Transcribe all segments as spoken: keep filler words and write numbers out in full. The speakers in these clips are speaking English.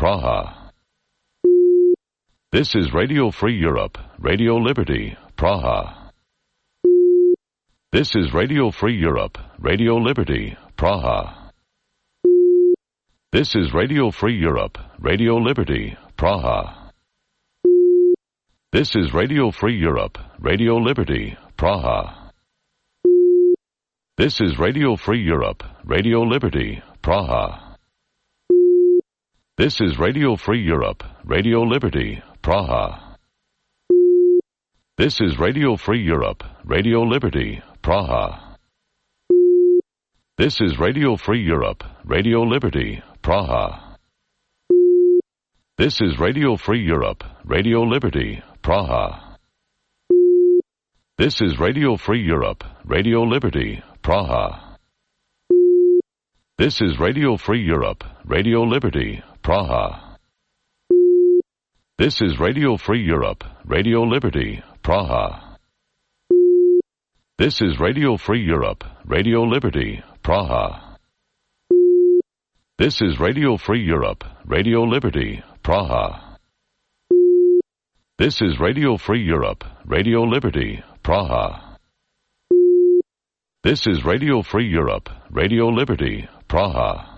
Praha. This is Radio Free Europe, Radio Liberty, Praha. This is Radio Free Europe, Radio Liberty, Praha. This is Radio Free Europe, Radio Liberty, Praha. This is Radio Free Europe, Radio Liberty, Praha. This is Radio Free Europe, Radio Liberty, Praha. This is Radio Free Europe, Radio Liberty, Praha. This is Radio Free Europe, Radio Liberty, Praha. This is Radio Free Europe, Radio Liberty, Praha. This is Radio Free Europe, Radio Liberty, Praha. This is Radio Free Europe, Radio Liberty, Praha. This is Radio Free Europe, Radio Liberty, Praha. This is Radio Free Europe, Radio Liberty, Praha. This is Radio Free Europe, Radio Liberty, Praha. This is Radio Free Europe, Radio Liberty, Praha. This is Radio Free Europe, Radio Liberty, Praha. This is Radio Free Europe, Radio Liberty, Praha.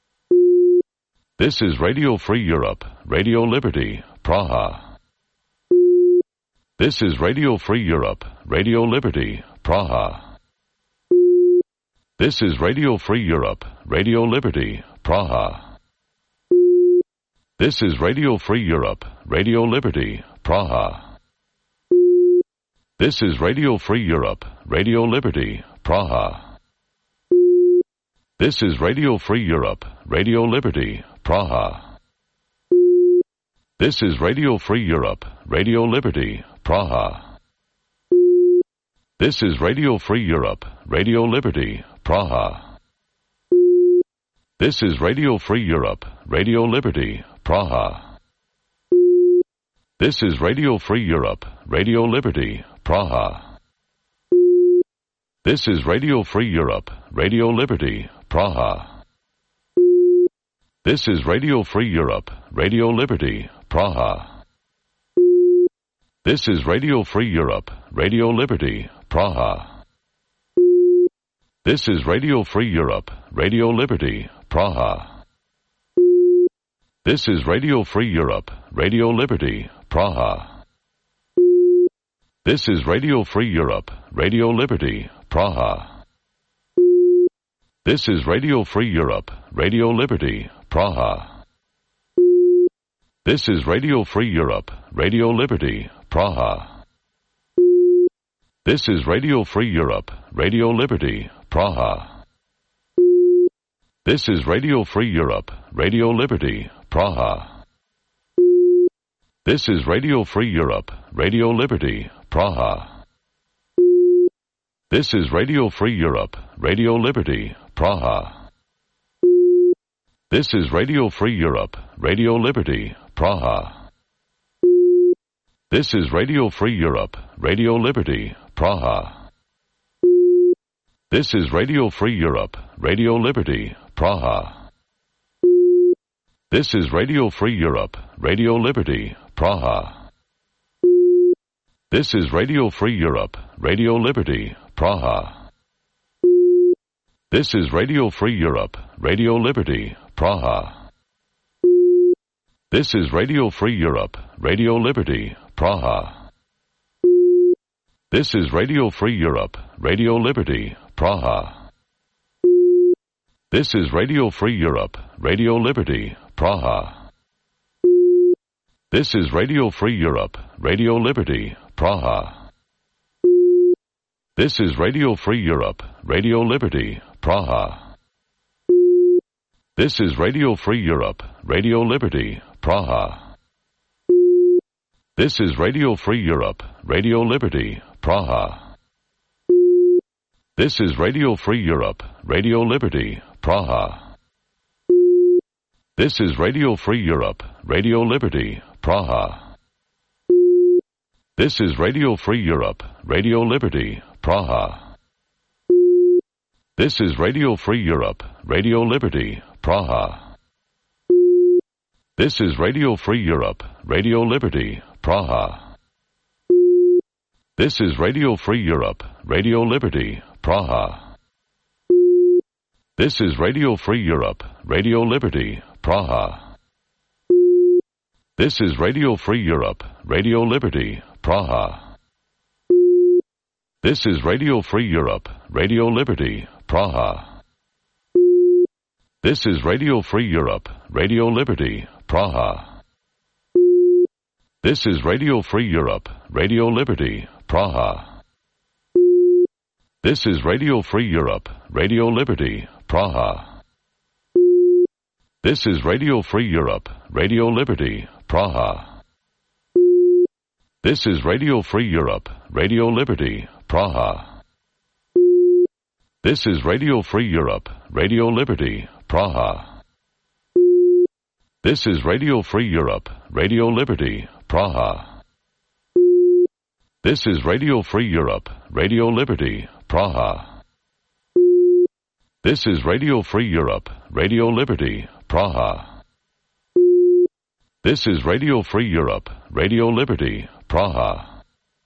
This is Radio Free Europe, Radio Liberty, Praha. This is Radio Free Europe, Radio Liberty, Praha. This is Radio Free Europe, Radio Liberty, Praha. This is Radio Free Europe, Radio Liberty, Praha. This is Radio Free Europe, Radio Liberty, Praha. This is Radio Free Europe, Radio Liberty, Praha. This is Radio Free Europe, Radio Liberty, Praha. This is Radio Free Europe, Radio Liberty, Praha. This is Radio Free Europe, Radio Liberty, Praha. This is Radio Free Europe, Radio Liberty, Praha. This is Radio Free Europe, Radio Liberty, Praha. This is Radio Free Europe, Radio Liberty, Praha. This is Radio Free Europe, Radio Liberty, Praha. This is Radio Free Europe, Radio Liberty, Praha. This is Radio Free Europe, Radio Liberty, Praha. This is Radio Free Europe, Radio Liberty, Praha. This is Radio Free Europe, Radio Liberty, Praha. This is Radio Free Europe, Radio Liberty, Praha. This is Radio Free Europe, Radio Liberty, Praha. This is Radio Free Europe, Radio Liberty, Praha. This is Radio Free Europe, Radio Liberty, Praha. This is Radio Free Europe, Radio Liberty, Praha. This is Radio Free Europe, Radio Liberty, Praha. This is Radio Free Europe, Radio Liberty, Praha. This is Radio Free Europe, Radio Liberty, Praha. This is Radio Free Europe, Radio Liberty, Praha. This is Radio Free Europe, Radio Liberty, Praha. This is Radio Free Europe, Radio Liberty, Praha. This is Radio Free Europe, Radio Liberty, Praha. This is Radio Free Europe, Radio Liberty, Praha. This is Radio Free Europe, Radio Liberty, Praha. This is Radio Free Europe, Radio Liberty, Praha. This is Radio Free Europe, Radio Liberty, Praha. This is Radio Free Europe, Radio Liberty, Praha. This is Radio Free Europe, Radio Liberty, Praha. This is Radio Free Europe, Radio Liberty, Praha. This is Radio Free Europe, Radio Liberty, Praha. This is Radio Free Europe, Radio Liberty, Praha. This is Radio Free Europe, Radio Liberty, Praha. This is Radio Free Europe, Radio Liberty, Praha. This is Radio Free Europe, Radio Liberty, Praha. This is Radio Free Europe, Radio Liberty, Praha. This is Radio Free Europe, Radio Liberty, Praha. This is Radio Free Europe, Radio Liberty, Praha. This is Radio Free Europe, Radio Liberty, Praha. This is Radio Free Europe, Radio Liberty, Praha. This is Radio Free Europe, Radio Liberty, Praha. This is Radio Free Europe, Radio Liberty, Praha. This is Radio Free Europe, Radio Liberty, Praha. This is Radio Free Europe, Radio Liberty, Praha. This is Radio Free Europe, Radio Liberty, Praha. This is Radio Free Europe, Radio Liberty, Praha. This is Radio Free Europe, Radio Liberty, Praha. This is Radio Free Europe, Radio Liberty, Praha.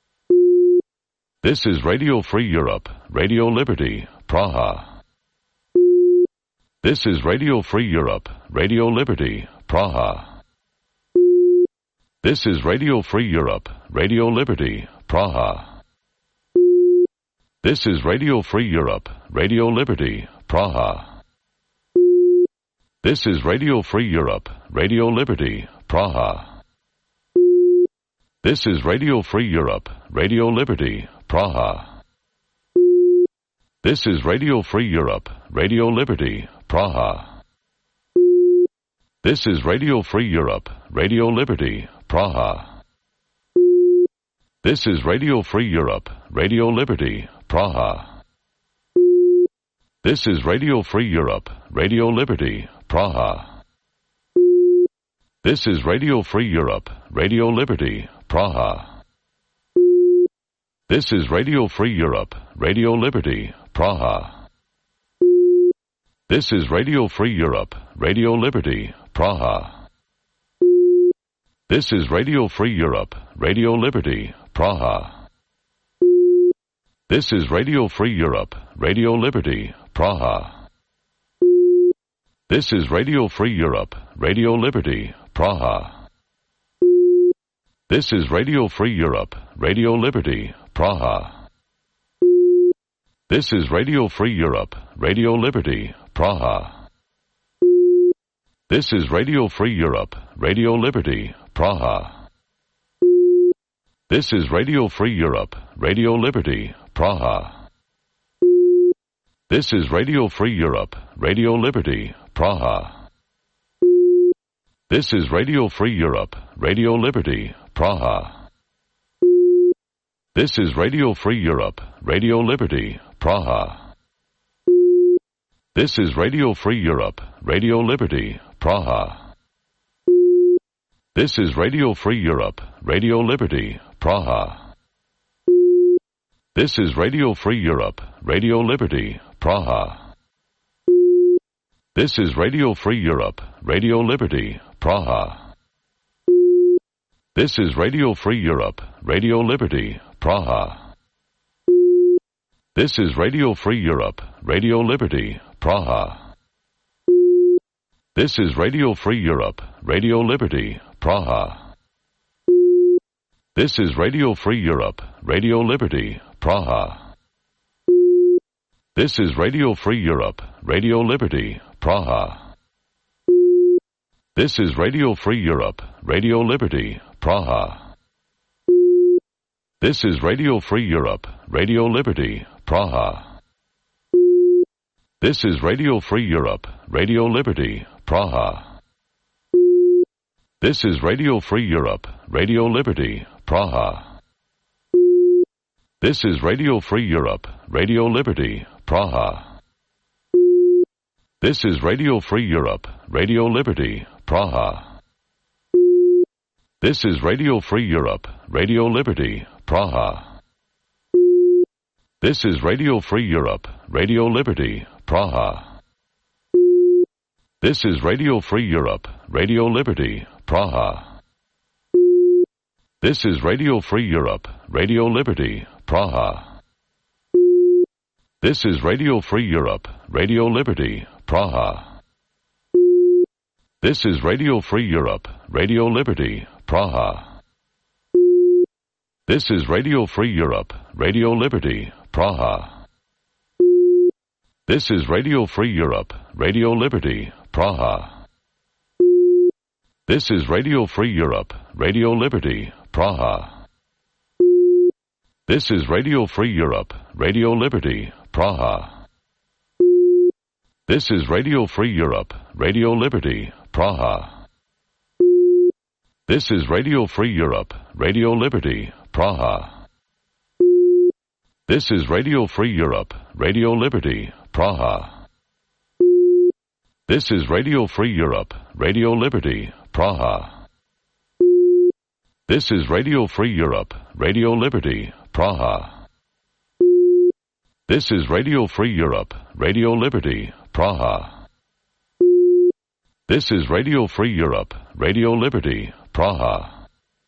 This is Radio Free Europe, Radio Liberty, Praha. This is Radio Free Europe, Radio Liberty, Praha. This is Radio Free Europe, Radio Liberty, Praha. This is Radio Free Europe, Radio Liberty, Praha. This is Radio Free Europe, Radio Liberty, Praha. This is Radio Free Europe, Radio Liberty, Praha. This is Radio Free Europe, Radio Liberty, Praha. This is Radio Free Europe, Radio Liberty, Praha. This is Radio Free Europe, Radio Liberty, Praha. This is Radio Free Europe, Radio Liberty, Praha. This is Radio Free Europe, Radio Liberty, Praha. This is Radio Free Europe, Radio Liberty, Praha. This is Radio Free Europe, Radio Liberty, Praha. This is Radio Free Europe, Radio Liberty, Praha. This is Radio Free Europe, Radio Liberty, Praha. This is Radio Free Europe, Radio Liberty, Praha. This is Radio Free Europe, Radio Liberty, Praha. This is Radio Free Europe, Radio Liberty, Praha. This is Radio Free Europe, Radio Liberty, Praha. This is Radio Free Europe, Radio Liberty, Praha. This is Radio Free Europe, Radio Liberty, Praha. This is Radio Free Europe, Radio Liberty, Praha. This is Radio Free Europe, Radio Liberty, Praha. This is Radio Free Europe, Radio Liberty, Praha. This is Radio Free Europe, Radio Liberty, Praha. This is Radio Free Europe, Radio Liberty, Praha. This is Radio Free Europe, Radio Liberty, Praha. This is Radio Free Europe, Radio Liberty, Praha. This is Radio Free Europe, Radio Liberty, Praha. This is Radio Free Europe, Radio Liberty, Praha. This is Radio Free Europe, Radio Liberty, Praha. This is Radio Free Europe, Radio Liberty, Praha. This is Radio Free Europe, Radio Liberty, Praha. This is Radio Free Europe, Radio Liberty, Praha. This is Radio Free Europe, Radio Liberty, Praha. This is Radio Free Europe, Radio Liberty, Praha. This is Radio Free Europe, Radio Liberty, Praha. This is Radio Free Europe, Radio Liberty, Praha. This is Radio Free Europe, Radio Liberty, Praha. This is Radio Free Europe, Radio Liberty, Praha. This is Radio Free Europe, Radio Liberty, Praha. This is Radio Free Europe, Radio Liberty, Praha. This is Radio Free Europe, Radio Liberty, Praha. This is Radio Free Europe, Radio Liberty, Praha. This is Radio Free Europe, Radio Liberty, Praha. This is Radio Free Europe, Radio Liberty, Praha. This is Radio Free Europe, Radio Liberty, Praha. This is Radio Free Europe, Radio Liberty, Praha. This is Radio Free Europe, Radio Liberty, Praha. This is Radio Free Europe, Radio Liberty, Praha. This is Radio Free Europe, Radio Liberty, Praha. This is Radio Free Europe, Radio Liberty, Praha. This is Radio Free Europe, Radio Liberty, Praha. This is Radio Free Europe, Radio Liberty, Praha. This is Radio Free Europe, Radio Liberty, Praha.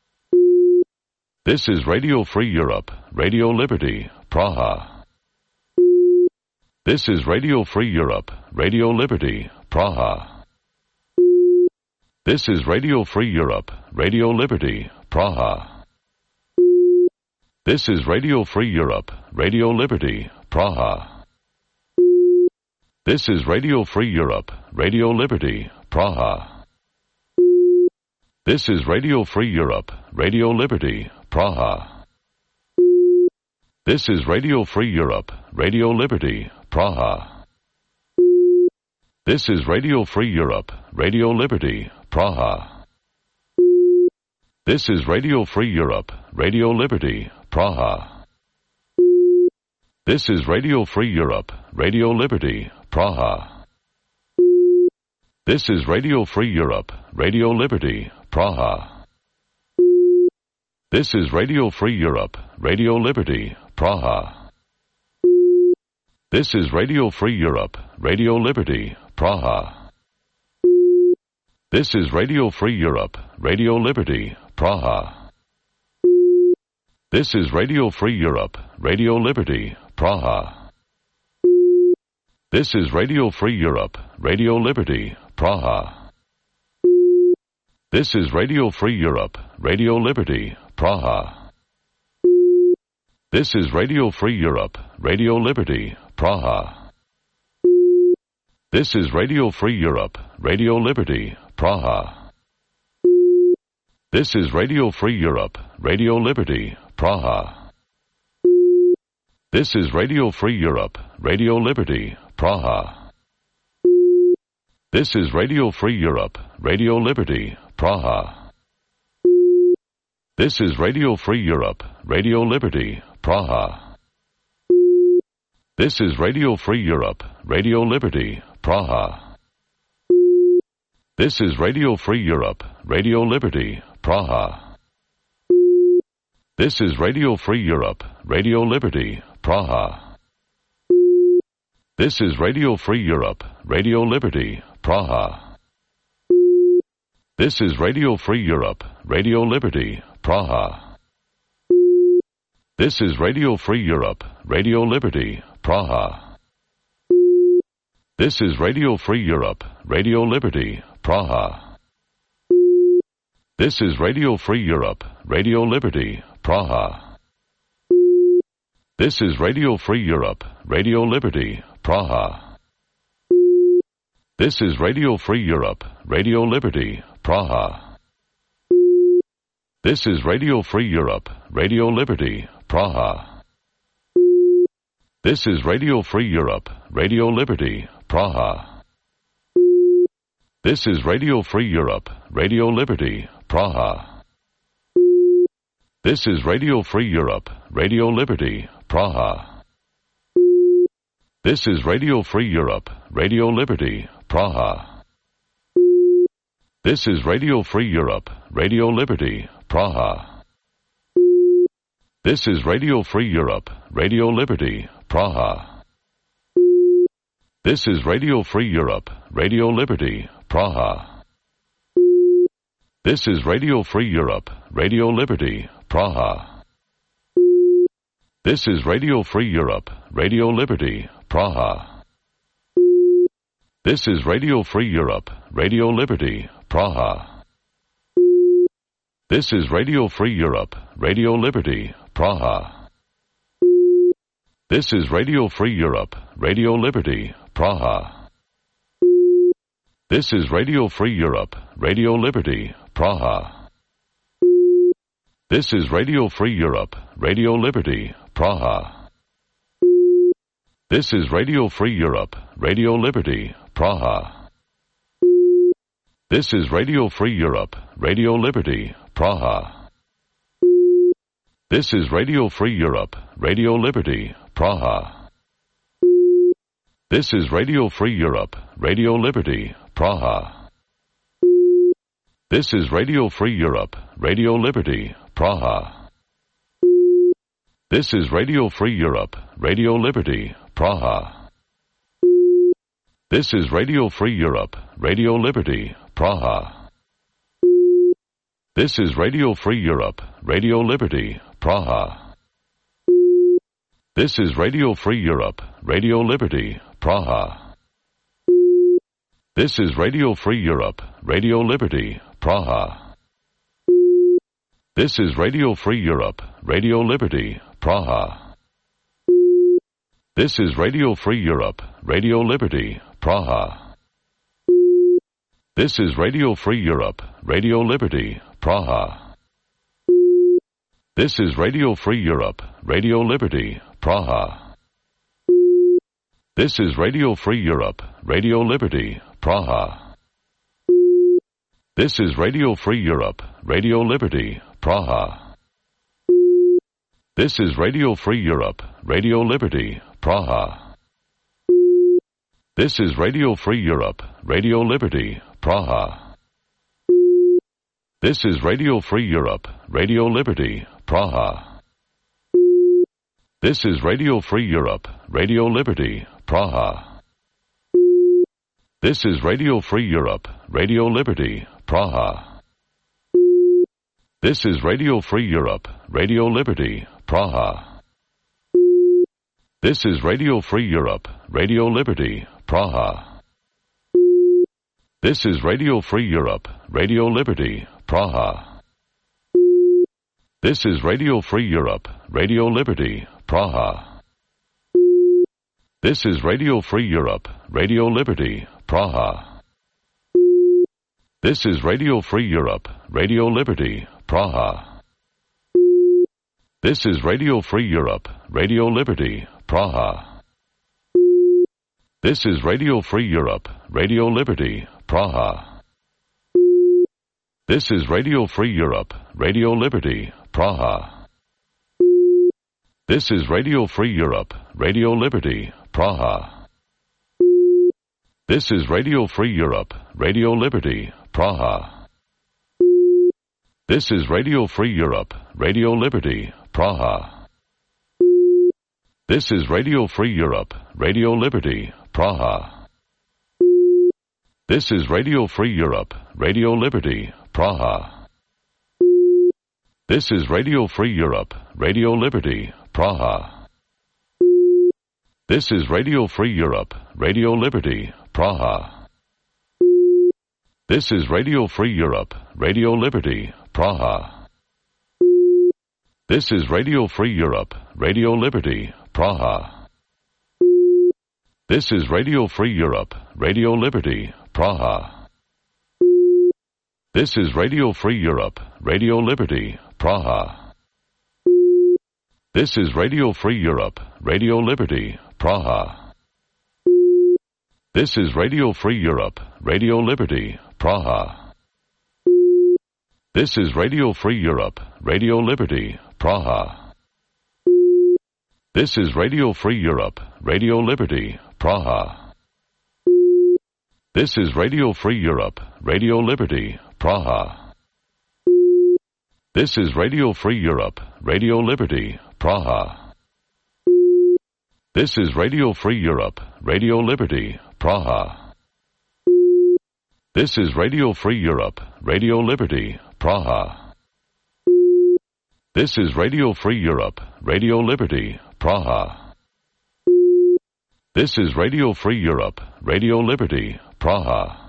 This is Radio Free Europe, Radio Liberty, Praha. This is Radio Free Europe, Radio Liberty, Praha. This is Radio Free Europe, Radio Liberty, Praha. This is Radio Free Europe, Radio Liberty, Praha. This is Radio Free Europe, Radio Liberty, Praha. This is Radio Free Europe, Radio Liberty, Praha. This is Radio Free Europe, Radio Liberty, Praha. This is Radio Free Europe, Radio Liberty, Praha. This is Radio Free Europe, Radio Liberty, Praha. This is Radio Free Europe, Radio Liberty, Praha. This is Radio Free Europe, Radio Liberty, Praha. This is Radio Free Europe, Radio Liberty, Praha. This is Radio Free Europe, Radio Liberty, Praha. This is Radio Free Europe, Radio Liberty, Praha. This is Radio Free Europe, Radio Liberty, Praha. This is Radio Free Europe, Radio Liberty, Praha. This is Radio Free Europe, Radio Liberty, Praha. This is Radio Free Europe, Radio Liberty, Praha. This is Radio Free Europe, Radio Liberty, Praha. This is Radio Free Europe, Radio Liberty, Praha. This is Radio Free Europe, Radio Liberty, Praha. This is Radio Free Europe, Radio Liberty, Praha. This is Radio Free Europe, Radio Liberty, Praha. This is Radio Free Europe, Radio Liberty, Praha. This is Radio Free Europe, Radio Liberty, Praha. This is Radio Free Europe, Radio Liberty, Praha. This is Radio Free Europe, Radio Liberty, Praha. This is Radio Free Europe, Radio Liberty, Praha. This is Radio Free Europe, Radio Liberty, Praha. This is Radio Free Europe, Radio Liberty, Praha. This is Radio Free Europe, Radio Liberty, Praha. This is Radio Free Europe, Radio Liberty, Praha. This is Radio Free Europe, Radio Liberty, Praha. This is Radio Free Europe, Radio Liberty, Praha. This is Radio Free Europe, Radio Liberty, Praha. This is Radio Free Europe, Radio Liberty, Praha. This is Radio Free Europe, Radio Liberty, Praha. This is Radio Free Europe, Radio Liberty, Praha. This is Radio Free Europe, Radio Liberty, Praha. This is Radio Free Europe, Radio Liberty, Praha. This is Radio Free Europe, Radio Liberty, Praha. This is Radio Free Europe, Radio Liberty, Praha. This is Radio Free Europe, Radio Liberty, Praha. This is Radio Free Europe, Radio Liberty, Praha. This is Radio Free Europe, Radio Liberty, Praha. This is Radio Free Europe, Radio Liberty, Praha. This is Radio Free Europe, Radio Liberty, Praha. This is Radio Free Europe, Radio Liberty, Praha. This is Radio Free Europe, Radio Liberty, Praha. This is Radio Free Europe, Radio Liberty, Praha. This is Radio Free Europe, Radio Liberty, Praha. This is Radio Free Europe, Radio Liberty, Praha. This is Radio Free Europe, Radio Liberty, Praha. This is Radio Free Europe, Radio Liberty, Praha. This is Radio Free Europe, Radio Liberty, Praha. This is Radio Free Europe, Radio Liberty, Praha. This is Radio Free Europe, Radio Liberty, Praha. This is Radio Free Europe, Radio Liberty, Praha. This is Radio Free Europe, Radio Liberty, Praha. This is Radio Free Europe, Radio Liberty, Praha. This is Radio Free Europe, Radio Liberty, Praha. This is Radio Free Europe, Radio Liberty, Praha. This is Radio Free Europe, Radio Liberty, Praha. This is Radio Free Europe, Radio Liberty, Praha. This is Radio Free Europe, Radio Liberty, Praha. This is Radio Free Europe, Radio Liberty, Praha. This is Radio Free Europe, Radio Liberty, Praha. This is Radio Free Europe, Radio Liberty, Praha. This is Radio Free Europe, Radio Liberty, Praha. This is Radio Free Europe, Radio Liberty, Praha. This is Radio Free Europe, Radio Liberty, Praha. This is Radio Free Europe, Radio Liberty, Praha. This is Radio Free Europe, Radio Liberty, Praha. This is Radio Free Europe, Radio Liberty, Praha. This is Radio Free Europe, Radio Liberty, Praha. This is Radio Free Europe, Radio Liberty, Praha. This is Radio Free Europe, Radio Liberty, Praha. This is Radio Free Europe, Radio Liberty, Praha. This is Radio Free Europe, Radio Liberty, Praha. This is Radio Free Europe, Radio Liberty, Praha. This is Radio Free Europe, Radio Liberty, Praha. This is Radio Free Europe, Radio Liberty, Praha. This is Radio Free Europe, Radio Liberty, Praha. This is Radio Free Europe, Radio Liberty, Praha. This is Radio Free Europe, Radio Liberty, Praha. This is Radio Free Europe, Radio Liberty, Praha. This is Radio Free Europe, Radio Liberty, Praha. This is Radio Free Europe, Radio Liberty, Praha. This is Radio Free Europe, Radio Liberty, Praha. This is Radio Free Europe, Radio Liberty, Praha. This is Radio Free Europe, Radio Liberty, Praha. This is Radio Free Europe, Radio Liberty, Praha. This is Radio Free Europe, Radio Liberty, Praha. This is Radio Free Europe, Radio Liberty, Praha. This is Radio Free Europe, Radio Liberty, Praha. This is Radio Free Europe, Radio Liberty, Praha. This is Radio Free Europe, Radio Liberty, Praha. This is Radio Free Europe, Radio Liberty, Praha. This is Radio Free Europe, Radio Liberty, Praha.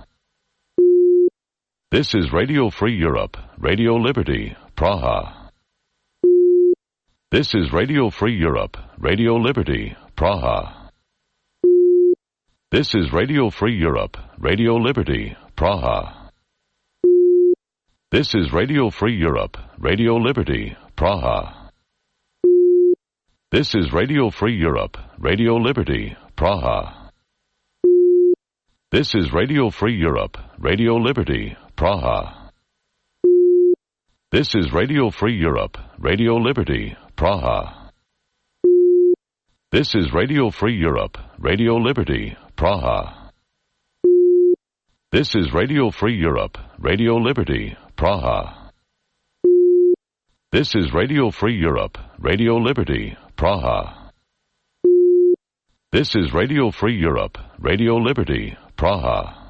This is Radio Free Europe, Radio Liberty, Praha. This is Radio Free Europe, Radio Liberty, Praha. This is Radio Free Europe, Radio Liberty, Praha. This is Radio Free Europe, Radio Liberty, Praha. This is Radio Free Europe, Radio Liberty, Praha. This is Radio Free Europe, Radio Liberty, Praha. This is Radio Free Europe, Radio Liberty, Praha. This is Radio Free Europe, Radio Liberty, Praha. This is Radio Free Europe, Radio Liberty, Praha. This is Radio Free Europe, Radio Liberty, Praha. This is Radio Free Europe, Radio Liberty, Praha.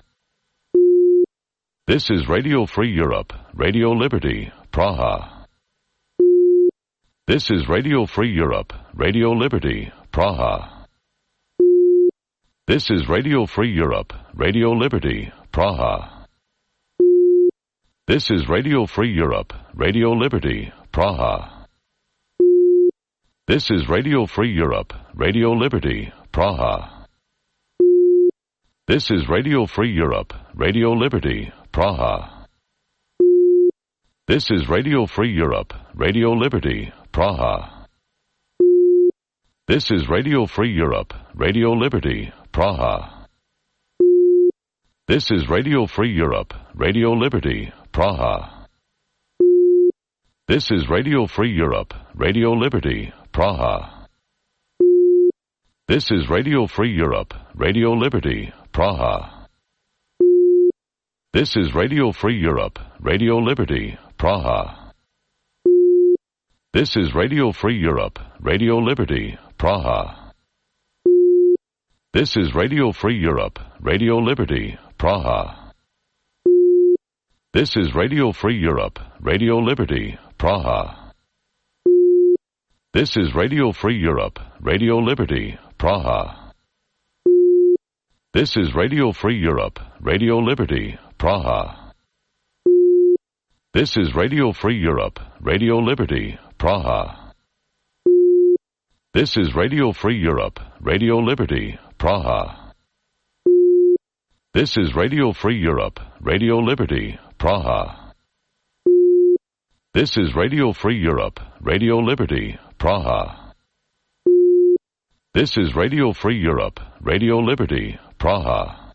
This is Radio Free Europe, Radio Liberty, Praha. This is Radio Free Europe, Radio Liberty, Praha. This is Radio Free Europe, Radio Liberty, Praha. This is Radio Free Europe, Radio Liberty, Praha. This is Radio Free Europe, Radio Liberty, Praha. This is Radio Free Europe, Radio Liberty, Praha. This is Radio Free Europe, Radio Liberty, Praha. This is Radio Free Europe, Radio Liberty, Praha. This is Radio Free Europe, Radio Liberty, Praha. This is Radio Free Europe, Radio Liberty, Praha. This is Radio Free Europe, Radio Liberty, Praha. This is Radio Free Europe, Radio Liberty, Praha. This is Radio Free Europe, Radio Liberty, Praha. This is Radio Free Europe, Radio Liberty, Praha. This is Radio Free Europe, Radio Liberty, Praha. This is Radio Free Europe, Radio Liberty, Praha. This is Radio Free Europe, Radio Liberty, Praha. This is Radio Free Europe, Radio Liberty, Praha. This is Radio Free Europe, Radio Liberty, Praha. This is Radio Free Europe, Radio Liberty, Praha. This is Radio Free Europe, Radio Liberty, Praha. This is Radio Free Europe, Radio Liberty, Praha.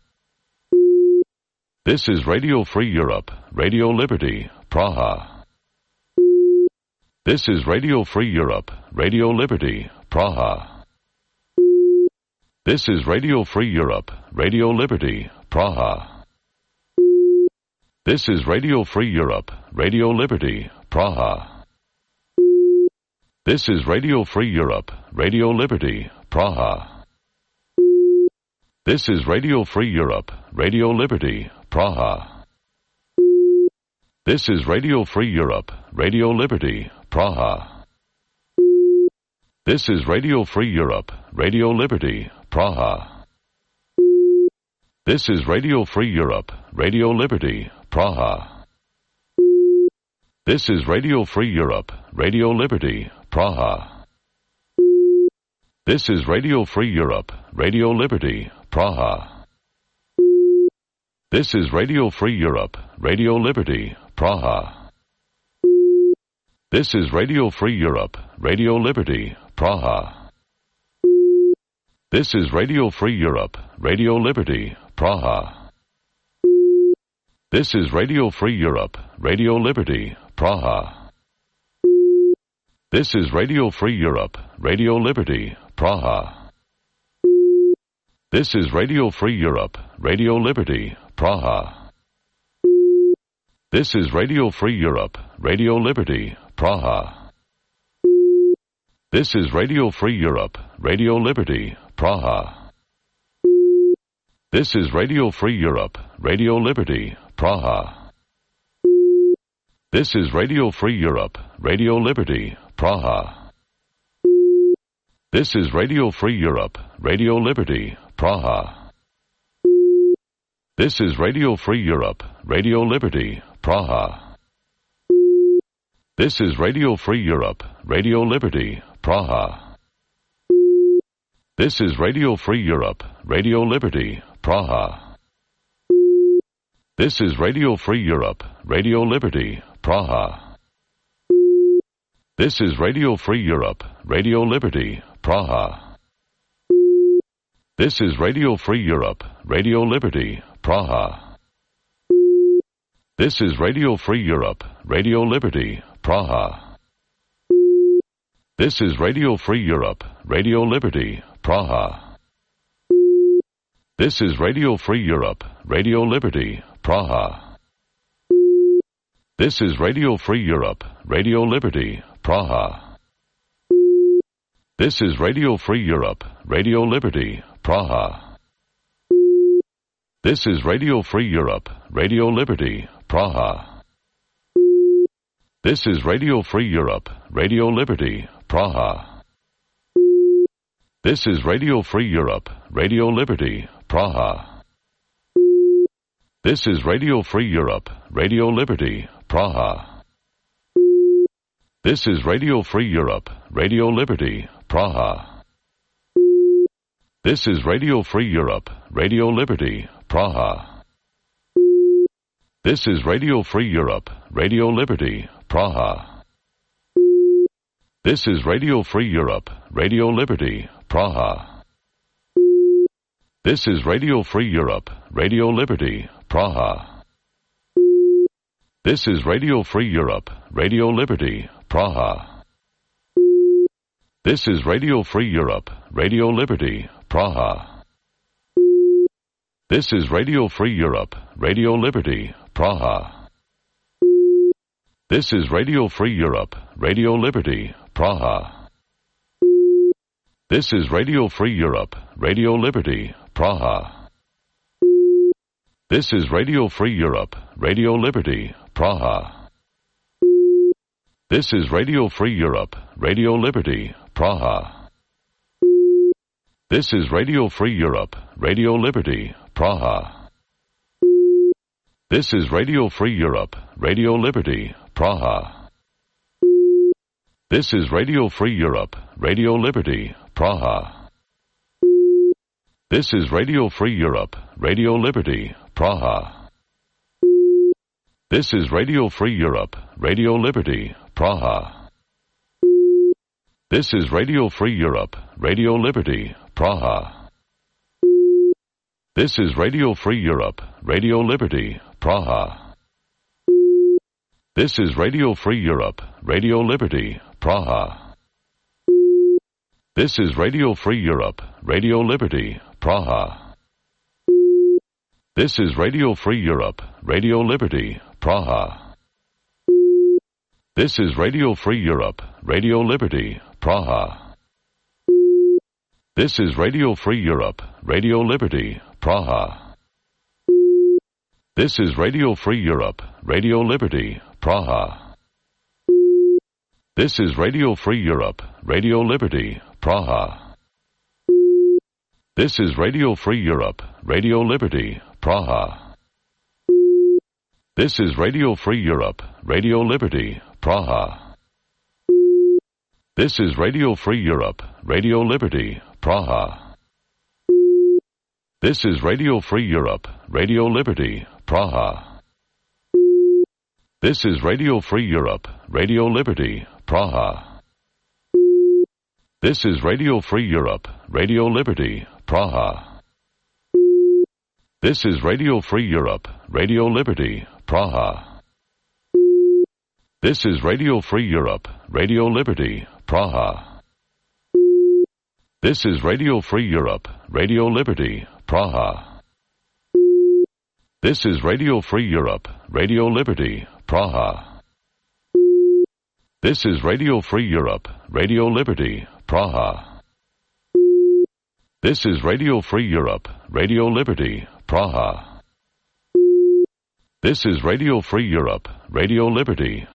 This is Radio Free Europe, Radio Liberty, Praha. This is Radio Free Europe, Radio Liberty, Praha. This is Radio Free Europe, Radio Liberty, Praha. This is Radio Free Europe, Radio Liberty, Praha. This is Radio Free Europe, Radio Liberty, Praha. This is Radio Free Europe, Radio Liberty, Praha. This is Radio Free Europe, Radio Liberty, Praha. This is Radio Free Europe, Radio Liberty, Praha. This is Radio Free Europe, Radio Liberty, Praha. This is Radio Free Europe, Radio Liberty, Praha. This is Radio Free Europe, Radio Liberty, Praha. This is Radio Free Europe, Radio Liberty, Praha. This is Radio Free Europe, Radio Liberty, Praha. This is Radio Free Europe, Radio Liberty, Praha. This is Radio Free Europe, Radio Liberty, Praha. This is Radio Free Europe, Radio Liberty, Praha. This is Radio Free Europe, Radio Liberty, Praha. This is Radio Free Europe, Radio Liberty, Praha. This is Radio Free Europe, Radio Liberty, Praha. This is Radio Free Europe, Radio Liberty, Praha. This is Radio Free Europe, Radio Liberty, Praha. This is Radio Free Europe, Radio Liberty, Praha. This is Radio Free Europe, Radio Liberty, Praha. This is Radio Free Europe, Radio Liberty, Praha. This is Radio Free Europe, Radio Liberty, Praha. This is Radio Free Europe, Radio Liberty, Praha. This is Radio Free Europe, Radio Liberty, Praha. This is Radio Free Europe, Radio Liberty, Praha. This is Radio Free Europe, Radio Liberty, Praha. This is Radio Free Europe, Radio Liberty, Praha. This is Radio Free Europe, Radio Liberty, Praha. This is Radio Free Europe, Radio Liberty, Praha. This is Radio Free Europe, Radio Liberty, Praha. This is Radio Free Europe, Radio Liberty, Praha. This is Radio Free Europe, Radio Liberty, Praha. This is Radio Free Europe, Radio Liberty, Praha. This is Radio Free Europe, Radio Liberty, Praha. This is Radio Free Europe, Radio Liberty, Praha. This is Radio Free Europe, Radio Liberty, Praha. This is Radio Free Europe, Radio Liberty, Praha. This is Radio Free Europe, Radio Liberty, Praha. This is Radio Free Europe, Radio Liberty, Praha. This is Radio Free Europe, Radio Liberty, Praha. This is Radio Free Europe, Radio Liberty, Praha. This is Radio Free Europe, Radio Liberty, Praha. This is Radio Free Europe, Radio Liberty, Praha. This is Radio Free Europe, Radio Liberty, Praha. This is Radio Free Europe, Radio Liberty, Praha. This is Radio Free Europe, Radio Liberty, Praha. This is Radio Free Europe, Radio Liberty, Praha. This is Radio Free Europe, Radio Liberty, Praha. This is Radio Free Europe, Radio Liberty, Praha. This is Radio Free Europe, Radio Liberty, Praha. This is Radio Free Europe, Radio Liberty, Praha. This is Radio Free Europe, Radio Liberty, Praha. This is Radio Free Europe, Radio Liberty, Praha. This is Radio Free Europe, Radio Liberty, Praha. This is Radio Free Europe, Radio Liberty, Praha. This is Radio Free Europe, Radio Liberty, Praha. This is Radio Free Europe, Radio Liberty, Praha. This is Radio Free Europe, Radio Liberty, Praha. This is Radio Free Europe, Radio Liberty, Praha. This is Radio Free Europe, Radio Liberty, Praha. This is Radio Free Europe, Radio Liberty, Praha. This is Radio Free Europe, Radio Liberty, Praha. This is Radio Free Europe, Radio Liberty, Praha. This is Radio Free Europe, Radio Liberty, Praha. This is Radio Free Europe, Radio Liberty, Praha. This is Radio Free Europe, Radio Liberty, Praha. This is Radio Free Europe, Radio Liberty, Praha. This is Radio Free Europe, Radio Liberty, Praha. This is Radio Free Europe, Radio Liberty, Praha. This is Radio Free Europe, Radio Liberty, Praha. This is Radio Free Europe, Radio Liberty, Praha. This is Radio Free Europe, Radio Liberty, Praha. This is Radio Free Europe, Radio Liberty,